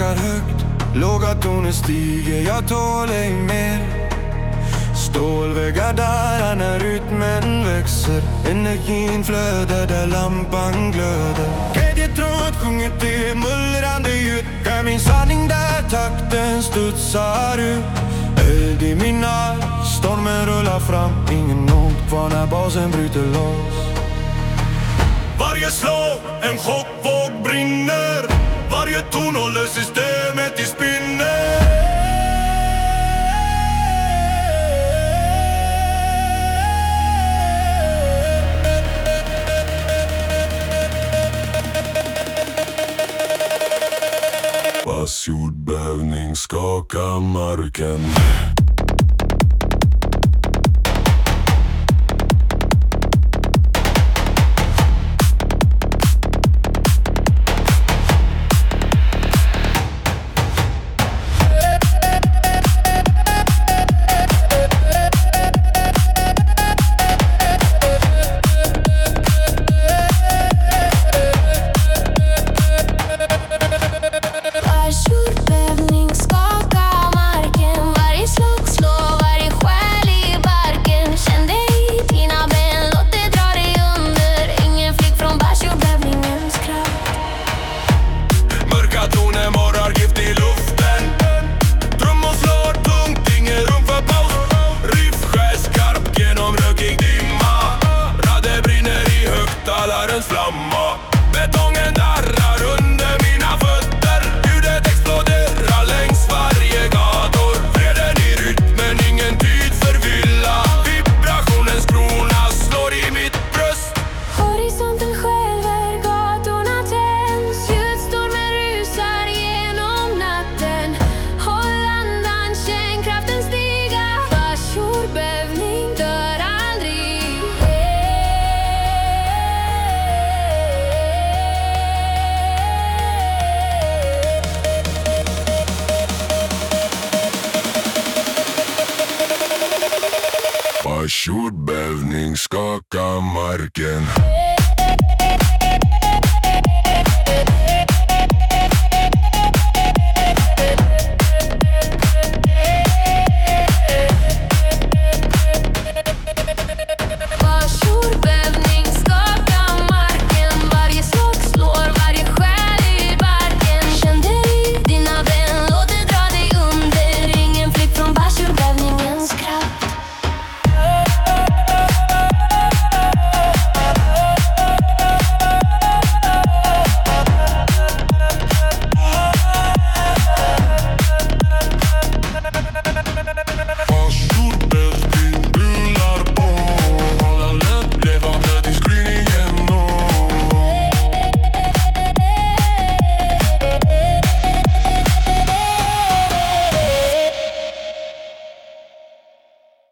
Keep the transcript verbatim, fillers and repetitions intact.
ekar högt, låga toner stiger, jag tål ej mer. Stålväggar där när rytmen växer, energin flödar där lampan glöder. Glädjetråd sjunger till mullrande ljud, är min sanning där takten studsar ut. Eld i mina, stormen rullar fram, ingen not kvar när basen bryter loss. Varje slag, en chockvåg brinner, varje ton håller systemet i spinner. Jordbävning skakar marken. Flamma. Betongen darrar under mina fötter, ljudet exploderar längs varje gator. Freden i rytmen, ingen tid förvilla, vibrationens krona slår i mitt bröst. Horisonten skälver, gatorna tänds, ljudstormen rusar genom natten. Håll andan, känn kraften stiga, vars jordbävning dör aldrig. Jordbävning skakar marken.